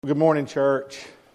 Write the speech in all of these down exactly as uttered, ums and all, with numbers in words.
Good morning, church.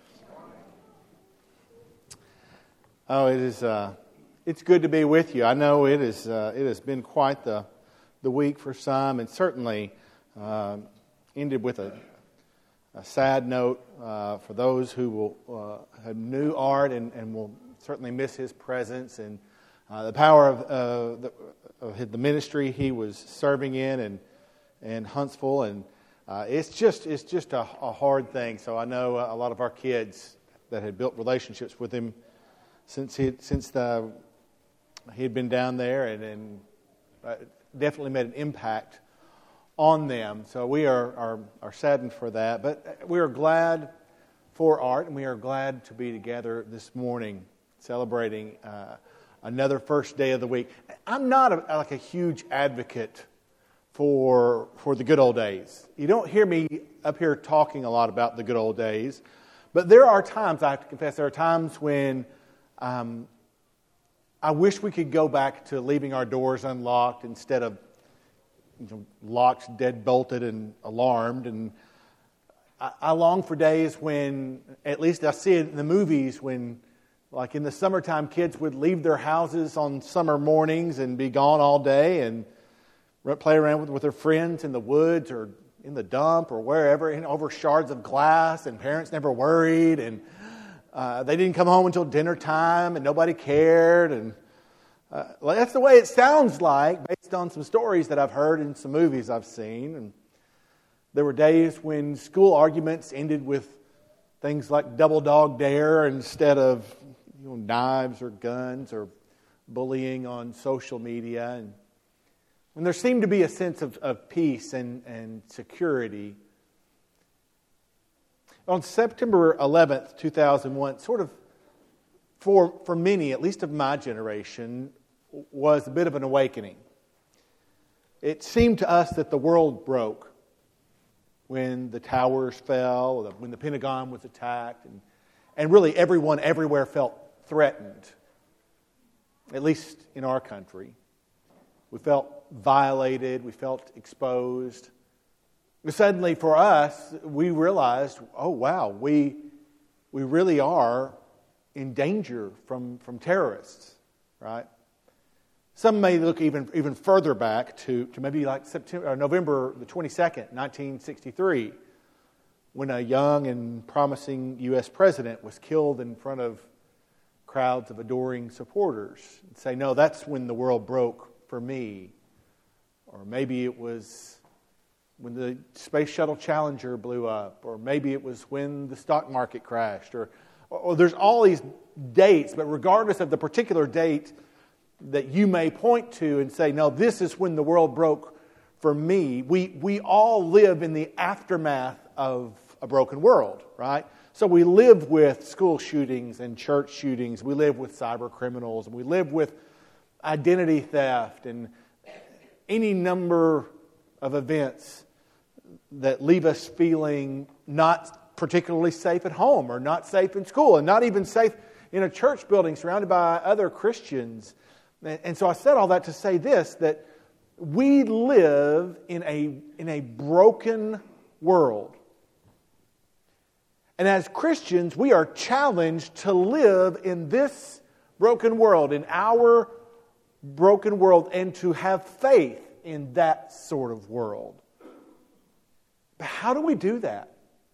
Oh, it is. Uh, it's good to be with you. I know it is. Uh, it has been quite the the week for some, and certainly uh, ended with a, a sad note uh, for those who will uh, have knew Art and, and will certainly miss his presence and uh, the power of, uh, the, of the ministry he was serving in and and Huntsville and. Uh, it's just it's just a, a hard thing. So I know a lot of our kids that had built relationships with him since he since the he had been down there, and, and uh, definitely made an impact on them. So we are, are are saddened for that, but we are glad for Art, and we are glad to be together this morning celebrating uh, another first day of the week. I'm not a, like a huge advocate for for the good old days. You don't hear me up here talking a lot about the good old days, but there are times, I have to confess, there are times when um, I wish we could go back to leaving our doors unlocked instead of you know, locked, dead-bolted, and alarmed. And I, I long for days when, at least I see it in the movies, when, like in the summertime, kids would leave their houses on summer mornings and be gone all day and play around with, with their friends in the woods or in the dump or wherever, and over shards of glass, and parents never worried, and uh, they didn't come home until dinner time, and nobody cared. And uh, well, that's the way it sounds like, based on some stories that I've heard in some movies I've seen. And there were days when school arguments ended with things like double dog dare instead of you know, knives or guns or bullying on social media. And when there seemed to be a sense of, of peace and, and security. On September eleventh, two thousand one, sort of for, for many, at least of my generation, was a bit of an awakening. It seemed to us that the world broke when the towers fell, when the Pentagon was attacked, and, and really everyone everywhere felt threatened, at least in our country. We felt violated. We felt exposed. And suddenly, for us, we realized, oh wow, we we really are in danger from, from terrorists, right? Some may look even even further back to, to maybe like September, or November the twenty-second, nineteen sixty-three, when a young and promising U S president was killed in front of crowds of adoring supporters. And say, no, that's when the world broke for me. Or maybe it was when the Space Shuttle Challenger blew up, or maybe it was when the stock market crashed, or, or there's all these dates, but regardless of the particular date that you may point to and say, no, this is when the world broke for me, we, we all live in the aftermath of a broken world, right? So we live with school shootings and church shootings, we live with cyber criminals, and we live with identity theft and any number of events that leave us feeling not particularly safe at home or not safe in school and not even safe in a church building surrounded by other Christians. And so I said all that to say this, that we live in a, in a broken world. And as Christians, we are challenged to live in this broken world, in our broken world, and to have faith in that sort of world. But how do we do that?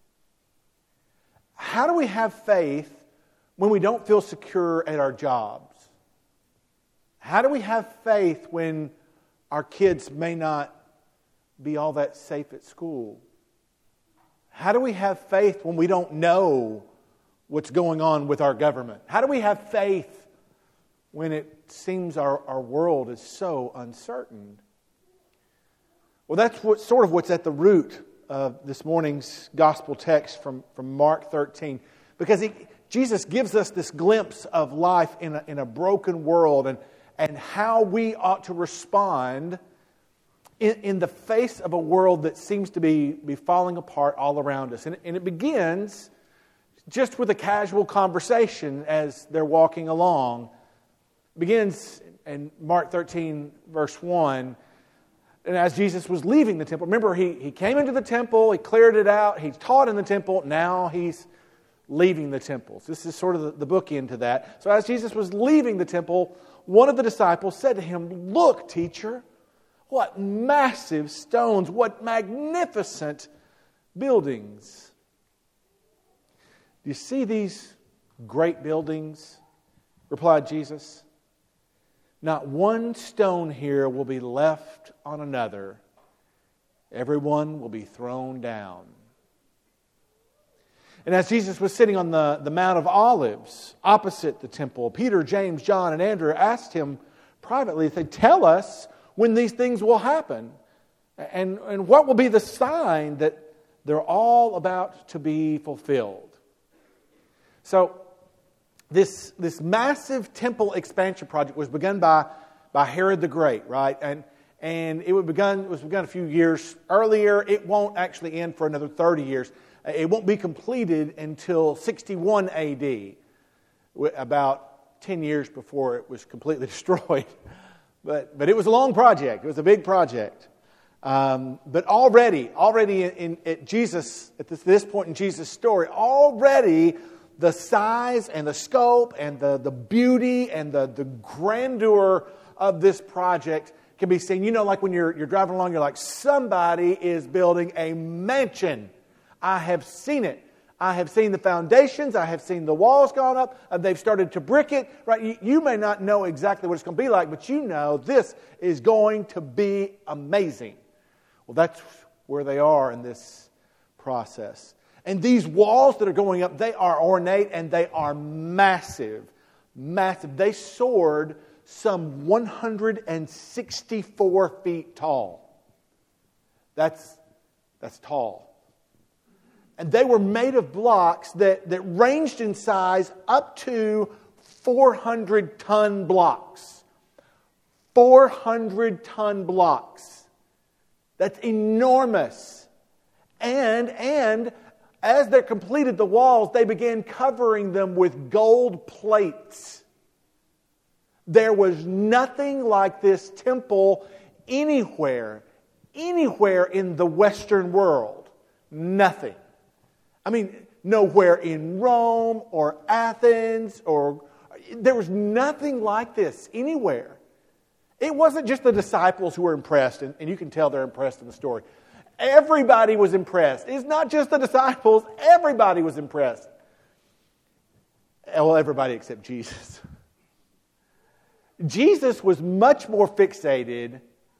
How do we have faith when we don't feel secure at our jobs? How do we have faith when our kids may not be all that safe at school? How do we have faith when we don't know what's going on with our government? How do we have faith when it seems our, our world is so uncertain? Well, that's what, sort of what's at the root of this morning's gospel text from, from Mark thirteen. Because he, Jesus gives us this glimpse of life in a, in a broken world and, and how we ought to respond in, in the face of a world that seems to be, be falling apart all around us. And, and it begins just with a casual conversation as they're walking along. Begins in Mark thirteen, verse one. And as Jesus was leaving the temple, remember, he, he came into the temple, he cleared it out, he taught in the temple, now he's leaving the temple. So this is sort of the, the bookend to that. So as Jesus was leaving the temple, one of the disciples said to him, "Look, teacher, what massive stones, what magnificent buildings. Do you see these great buildings?" Replied Jesus. "Not one stone here will be left on another. Everyone will be thrown down." And as Jesus was sitting on the, the Mount of Olives, opposite the temple, Peter, James, John, and Andrew asked him privately, they "Tell us when these things will happen, and, and what will be the sign that they're all about to be fulfilled?" So, this, this massive temple expansion project was begun by, by Herod the Great, right? And, and it, was begun, it was begun a few years earlier. It won't actually end for another thirty years. It won't be completed until sixty-one A D, about ten years before it was completely destroyed. But but it was a long project. It was a big project. Um, but already, already in, in at Jesus, at this, this point in Jesus' story, already the size and the scope and the, the beauty and the, the grandeur of this project can be seen. You know, like when you're you're driving along, you're like, somebody is building a mansion. I have seen it. I have seen the foundations. I have seen the walls gone up. And they've started to brick it. Right? You, you may not know exactly what it's going to be like, but you know this is going to be amazing. Well, that's where they are in this process. And these walls that are going up, they are ornate and they are massive. Massive. They soared some one hundred sixty-four feet tall. That's, that's tall. And they were made of blocks that, that ranged in size up to four hundred ton blocks. four hundred ton blocks. That's enormous. And, and as they completed the walls, they began covering them with gold plates. There was nothing like this temple anywhere, anywhere in the Western world. Nothing. I mean, nowhere in Rome or Athens or... There was nothing like this anywhere. It wasn't just the disciples who were impressed, and, and you can tell they're impressed in the story. Everybody was impressed. It's not just the disciples. Everybody was impressed. Well, everybody except Jesus. Jesus was much more fixated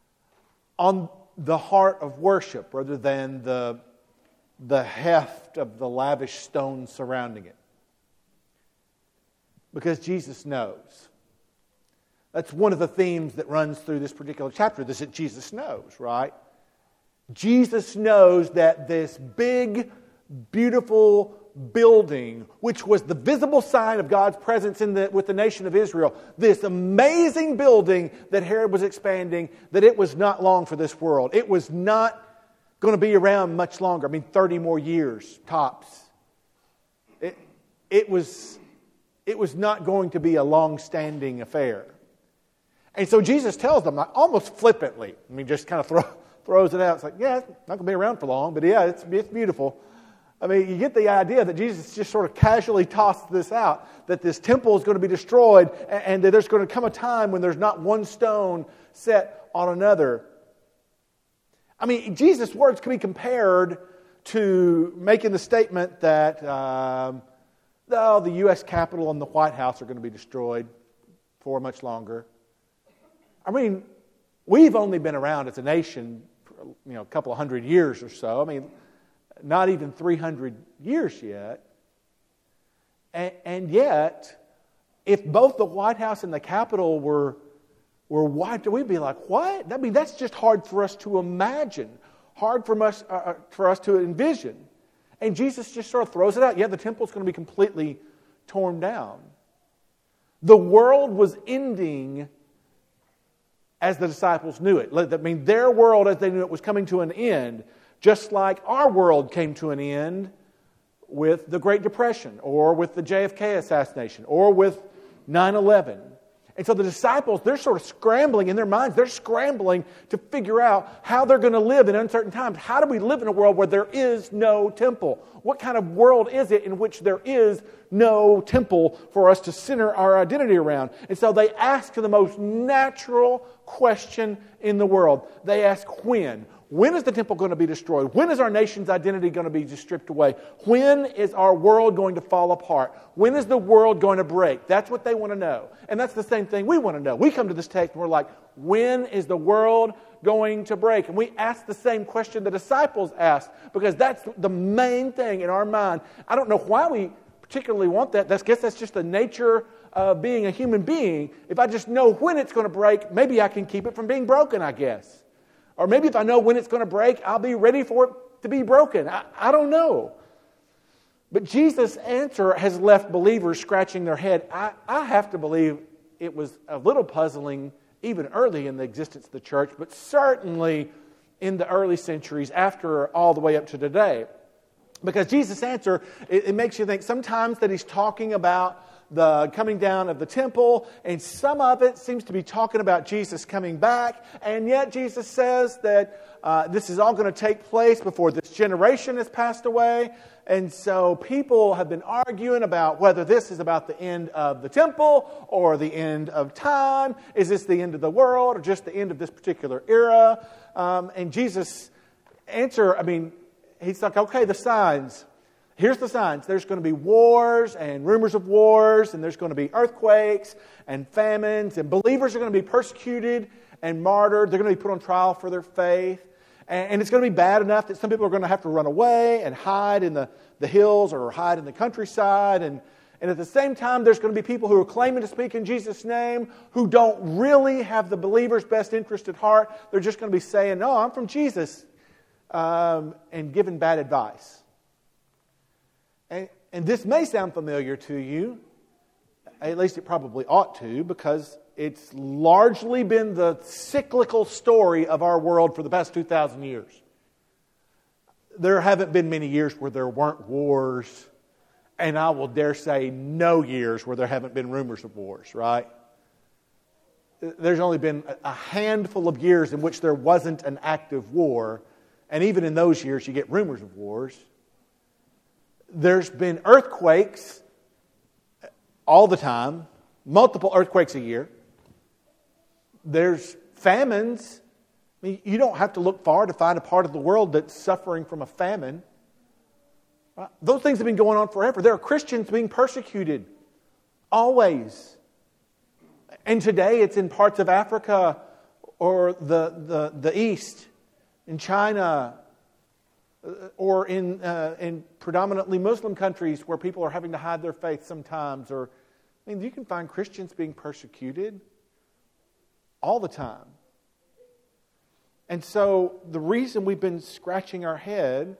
on the heart of worship rather than the... the heft of the lavish stones surrounding it. Because Jesus knows. That's one of the themes that runs through this particular chapter, is that Jesus knows, right? Jesus knows that this big, beautiful building, which was the visible sign of God's presence in the, with the nation of Israel, this amazing building that Herod was expanding, that it was not long for this world. It was not going to be around much longer. I mean, thirty more years, tops. It, it, was, it was not going to be a long-standing affair. And so Jesus tells them, like, almost flippantly, I mean, just kind of throw, throws it out. It's like, yeah, it's not going to be around for long, but yeah, it's, it's beautiful. I mean, you get the idea that Jesus just sort of casually tossed this out, that this temple is going to be destroyed, and, and that there's going to come a time when there's not one stone set on another. I mean, Jesus' words can be compared to making the statement that um, oh, the U S Capitol and the White House are going to be destroyed for much longer. I mean, we've only been around as a nation for, you know, a couple of hundred years or so. I mean, not even three hundred years yet. And, and yet, if both the White House and the Capitol were were wiped, we'd be like, what? I mean, that's just hard for us to imagine, hard for us, uh, for us to envision. And Jesus just sort of throws it out. Yeah, the temple's going to be completely torn down. The world was ending as the disciples knew it. I mean, their world as they knew it was coming to an end, just like our world came to an end with the Great Depression, or with the J F K assassination, or with nine eleven. And so the disciples, they're sort of scrambling in their minds. They're scrambling to figure out how they're going to live in uncertain times. How do we live in a world where there is no temple? What kind of world is it in which there is no temple for us to center our identity around? And so they ask the most natural question in the world. They ask when. When is the temple going to be destroyed? When is our nation's identity going to be just stripped away? When is our world going to fall apart? When is the world going to break? That's what they want to know. And that's the same thing we want to know. We come to this text and we're like, when is the world going to break? And we ask the same question the disciples asked, because that's the main thing in our mind. I don't know why we particularly want that. I guess that's just the nature of being a human being. If I just know when it's going to break, maybe I can keep it from being broken, I guess. Or maybe if I know when it's going to break, I'll be ready for it to be broken. I, I don't know. But Jesus' answer has left believers scratching their head. I, I have to believe it was a little puzzling even early in the existence of the church, but certainly in the early centuries after all the way up to today. Because Jesus' answer, it, it makes you think sometimes that he's talking about the coming down of the temple, and some of it seems to be talking about Jesus coming back, and yet Jesus says that uh, this is all going to take place before this generation has passed away. And so people have been arguing about whether this is about the end of the temple or the end of time. Is this the end of the world or just the end of this particular era? Um, and Jesus' answer, I mean, he's like, okay, the signs. Here's the signs. There's going to be wars and rumors of wars, and there's going to be earthquakes and famines, and believers are going to be persecuted and martyred. They're going to be put on trial for their faith. And it's going to be bad enough that some people are going to have to run away and hide in the, the hills or hide in the countryside. And, and at the same time, there's going to be people who are claiming to speak in Jesus' name who don't really have the believer's best interest at heart. They're just going to be saying, no, I'm from Jesus, um, and giving bad advice. And, and this may sound familiar to you, at least it probably ought to, because it's largely been the cyclical story of our world for the past two thousand years. There haven't been many years where there weren't wars, and I will dare say no years where there haven't been rumors of wars, right? There's only been a handful of years in which there wasn't an active war, and even in those years you get rumors of wars. There's been earthquakes all the time, multiple earthquakes a year. There's famines. I mean, you don't have to look far to find a part of the world that's suffering from a famine. Right? Those things have been going on forever. There are Christians being persecuted, always. And today it's in parts of Africa or the, the, the East, in China, or in uh, in predominantly Muslim countries where people are having to hide their faith sometimes. Or, I mean, you can find Christians being persecuted all the time. And so the reason we've been scratching our head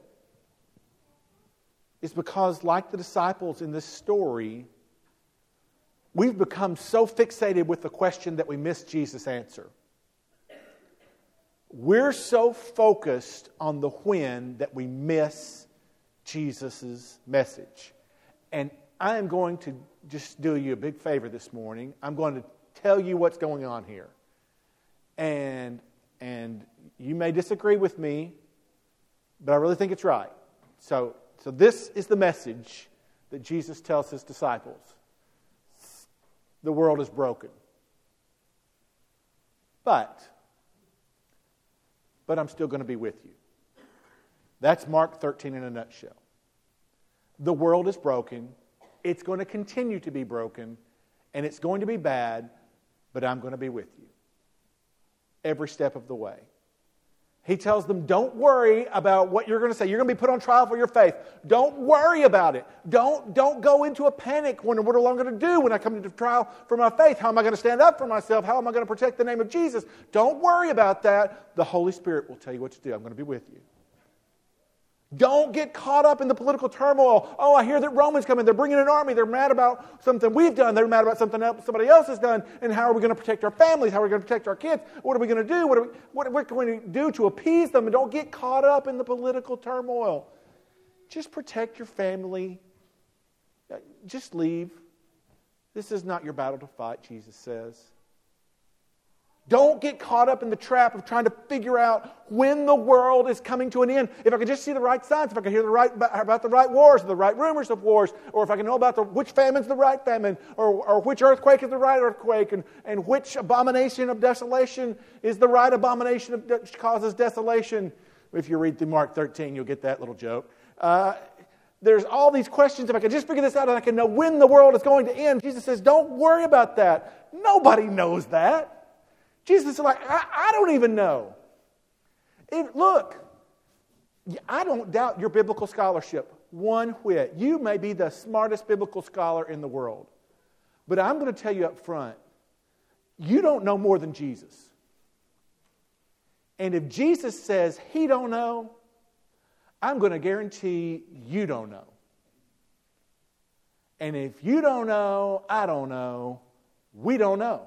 is because, like the disciples in this story, we've become so fixated with the question that we miss Jesus' answer. We're so focused on the when that we miss Jesus' message. And I am going to just do you a big favor this morning. I'm going to tell you what's going on here. And, and you may disagree with me, but I really think it's right. So, so this is the message that Jesus tells his disciples. The world is broken. But... But I'm still going to be with you. That's Mark thirteen in a nutshell. The world is broken. It's going to continue to be broken. And it's going to be bad. But I'm going to be with you. Every step of the way. He tells them, don't worry about what you're going to say. You're going to be put on trial for your faith. Don't worry about it. Don't, don't go into a panic when what am I going to do when I come into trial for my faith? How am I going to stand up for myself? How am I going to protect the name of Jesus? Don't worry about that. The Holy Spirit will tell you what to do. I'm going to be with you. Don't get caught up in the political turmoil. Oh, I hear that Romans coming. They're bringing an army. They're mad about something we've done. They're mad about something else somebody else has done. And how are we going to protect our families? How are we going to protect our kids? What are we going to do? What are we, what are we going to do to appease them? And don't get caught up in the political turmoil. Just protect your family. Just leave. This is not your battle to fight, Jesus says. Don't get caught up in the trap of trying to figure out when the world is coming to an end. If I could just see the right signs, if I could hear the right about the right wars, the right rumors of wars, or if I can know about the, which famine's the right famine, or, or which earthquake is the right earthquake, and, and which abomination of desolation is the right abomination of, that causes desolation. If you read through Mark thirteen, you'll get that little joke. Uh, there's all these questions. If I could just figure this out and I can know when the world is going to end, Jesus says, don't worry about that. Nobody knows that. Jesus is like, I, I don't even know. It, look, I don't doubt your biblical scholarship one whit. You may be the smartest biblical scholar in the world. But I'm going to tell you up front, you don't know more than Jesus. And if Jesus says he don't know, I'm going to guarantee you don't know. And if you don't know, I don't know, we don't know.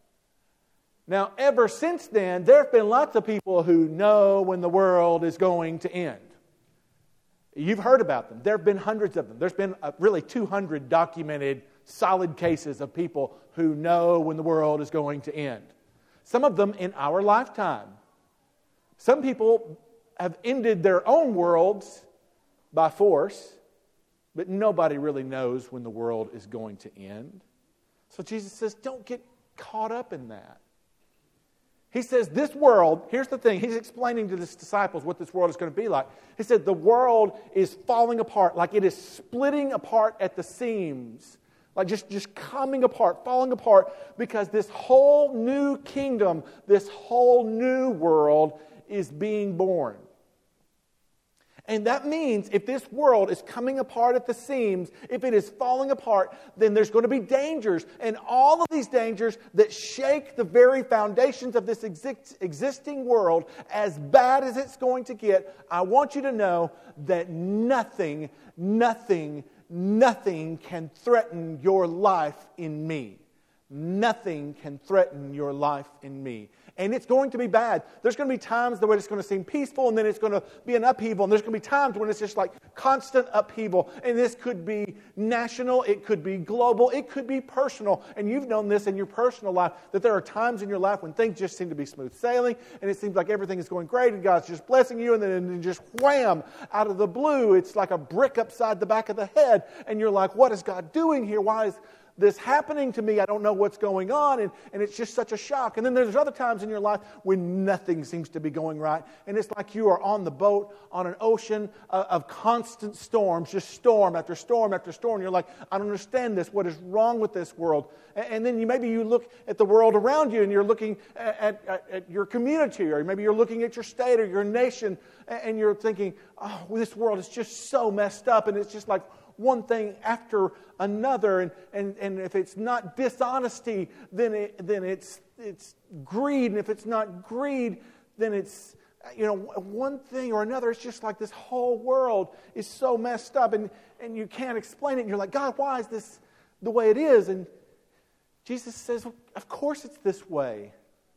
Now, ever since then, there have been lots of people who know when the world is going to end. You've heard about them. There have been hundreds of them. There's been uh, really two hundred documented solid cases of people who know when the world is going to end. Some of them in our lifetime. Some people have ended their own worlds by force, but nobody really knows when the world is going to end. So Jesus says, don't get caught up in that. He says this world, here's the thing, he's explaining to his disciples what this world is going to be like. He said the world is falling apart, like it is splitting apart at the seams, like just, just coming apart, falling apart, because this whole new kingdom, this whole new world is being born. And that means if this world is coming apart at the seams, if it is falling apart, then there's going to be dangers. And all of these dangers that shake the very foundations of this exist- existing world, as bad as it's going to get, I want you to know that nothing, nothing, nothing can threaten your life in me. Nothing can threaten your life in me. And it's going to be bad. There's going to be times where it's going to seem peaceful, and then it's going to be an upheaval. And there's going to be times when it's just like constant upheaval. And this could be national, it could be global, it could be personal. And you've known this in your personal life, that there are times in your life when things just seem to be smooth sailing, and it seems like everything is going great, and God's just blessing you, and then, and then just wham, out of the blue, it's like a brick upside the back of the head. And you're like, what is God doing here? Why is this happening to me? I don't know what's going on, and, and it's just such a shock. And then there's other times in your life when nothing seems to be going right, and it's like you are on the boat on an ocean of, of constant storms, just storm after storm after storm. You're like, I don't understand this. What is wrong with this world? And, and then you maybe you look at the world around you, and you're looking at, at, at your community, or maybe you're looking at your state or your nation, and you're thinking, oh, this world is just so messed up, and it's just like one thing after another, and, and, and if it's not dishonesty, then it, then it's it's greed, and if it's not greed, then it's, you know, one thing or another. It's just like this whole world is so messed up, and, and you can't explain it, and you're like, God, why is this the way it is? And Jesus says, well, of course it's this way.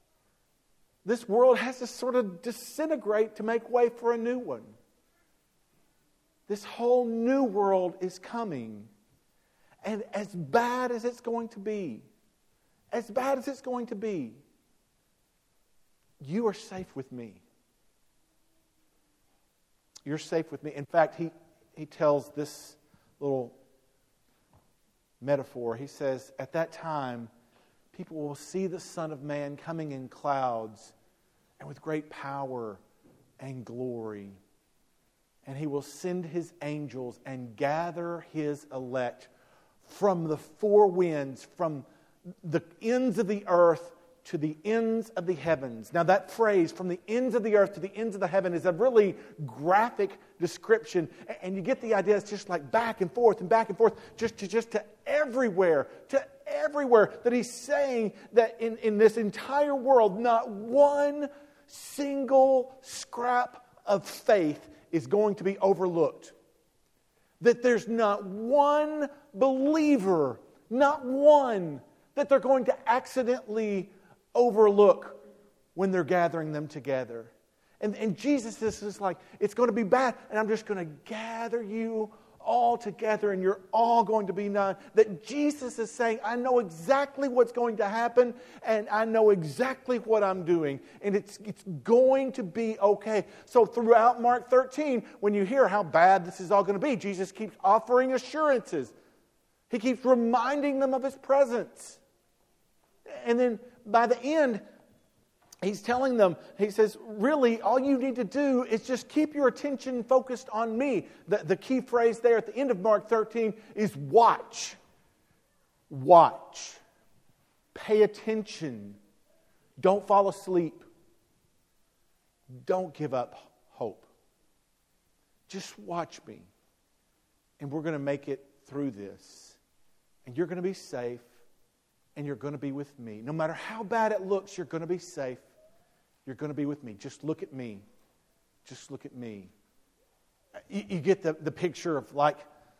This world has to sort of disintegrate to make way for a new one. This whole new world is coming. And as bad as it's going to be, as bad as it's going to be, you are safe with me. You're safe with me. In fact, he, he tells this little metaphor. He says, at that time, people will see the Son of Man coming in clouds and with great power and glory. And he will send his angels and gather his elect from the four winds, from the ends of the earth to the ends of the heavens. Now that phrase, from the ends of the earth to the ends of the heaven, is a really graphic description. And you get the idea, it's just like back and forth and back and forth, just to, just to everywhere, to everywhere. That he's saying that in, in this entire world, not one single scrap of faith is going to be overlooked. That there's not one believer, not one, that they're going to accidentally overlook when they're gathering them together. And, and Jesus is just like, it's going to be bad, and I'm just going to gather you all together and you're all going to be none. That Jesus is saying, I know exactly what's going to happen and I know exactly what I'm doing. And it's, it's going to be okay. So throughout Mark thirteen, when you hear how bad this is all going to be, Jesus keeps offering assurances. He keeps reminding them of His presence. And then by the end, He's telling them, He says, really, all you need to do is just keep your attention focused on me. The, the key phrase there at the end of Mark thirteen is watch. Watch. Pay attention. Don't fall asleep. Don't give up hope. Just watch me. And we're going to make it through this. And you're going to be safe. And you're going to be with me. No matter how bad it looks, you're going to be safe. You're going to be with me. Just look at me. Just look at me. You, you get the, the picture of like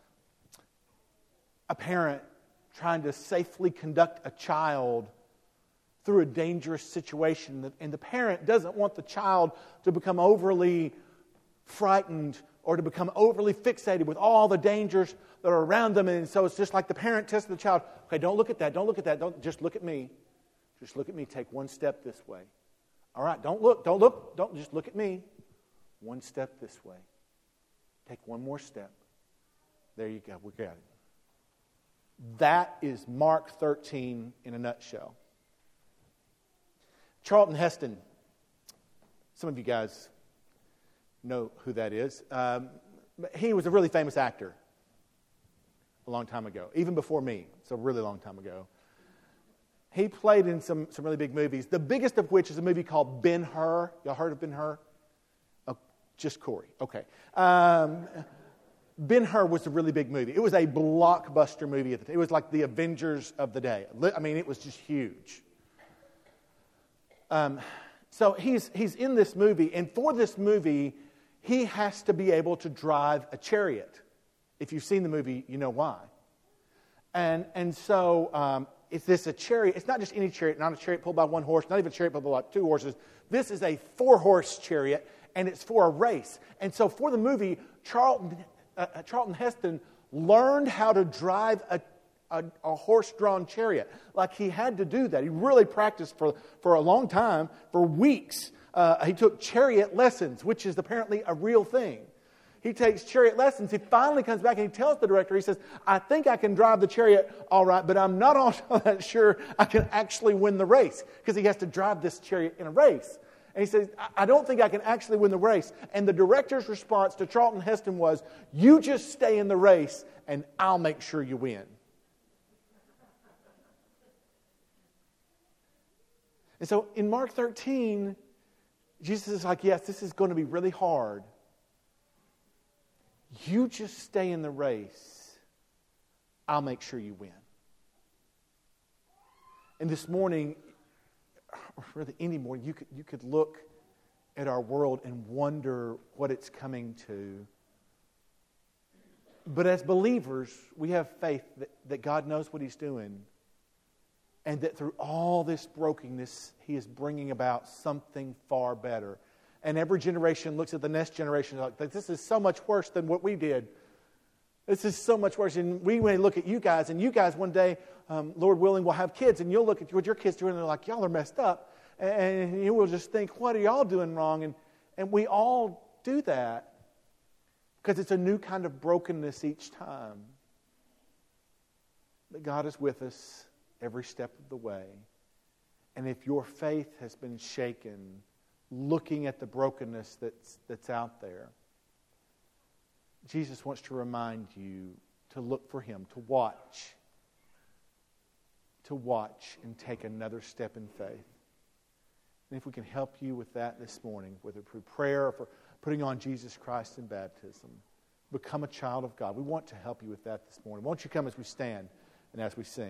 a parent trying to safely conduct a child through a dangerous situation. And the parent doesn't want the child to become overly frightened or to become overly fixated with all the dangers that are around them. And so it's just like the parent testing the child. Okay, don't look at that. Don't look at that. Don't just look at me. Just look at me. Take one step this way. All right, don't look. Don't look. Don't just look at me. One step this way. Take one more step. There you go. We got it. That is Mark thirteen in a nutshell. Charlton Heston. Some of you guys know who that is. Um, he was a really famous actor a long time ago, even before me. It's a really long time ago. He played in some, some really big movies, the biggest of which is a movie called Ben-Hur. Y'all heard of Ben-Hur? Oh, just Corey. Okay. Um, Ben-Hur was a really big movie. It was a blockbuster movie at the time. It was like the Avengers of the day. I mean, it was just huge. Um, so he's he's in this movie, and for this movie, he has to be able to drive a chariot. If you've seen the movie, you know why. And and so um, it's this a chariot. It's not just any chariot, not a chariot pulled by one horse, not even a chariot pulled by two horses. This is a four-horse chariot, and it's for a race. And so for the movie, Charlton uh, Charlton Heston learned how to drive a A, a horse-drawn chariot. Like he had to do that. He really practiced for, for a long time, for weeks. Uh, he took chariot lessons, which is apparently a real thing. He takes chariot lessons. He finally comes back and he tells the director, he says, I think I can drive the chariot all right, but I'm not all that sure I can actually win the race, because he has to drive this chariot in a race. And he says, I don't think I can actually win the race. And the director's response to Charlton Heston was, you just stay in the race and I'll make sure you win. And so in Mark thirteen, Jesus is like, yes, this is going to be really hard. You just stay in the race. I'll make sure you win. And this morning, or really any morning, you could, you could look at our world and wonder what it's coming to. But as believers, we have faith that, that God knows what He's doing. And that through all this brokenness, He is bringing about something far better. And every generation looks at the next generation like, this is so much worse than what we did. This is so much worse. And we may look at you guys, and you guys one day, um, Lord willing, will have kids, and you'll look at what your kids are doing, and they're like, y'all are messed up. And you will just think, what are y'all doing wrong? And, and we all do that because it's a new kind of brokenness each time. But God is with us every step of the way. And if your faith has been shaken, looking at the brokenness that's, that's out there, Jesus wants to remind you to look for Him, to watch, to watch and take another step in faith. And if we can help you with that this morning, whether through prayer or for putting on Jesus Christ in baptism, become a child of God. We want to help you with that this morning. Won't you come as we stand and as we sing?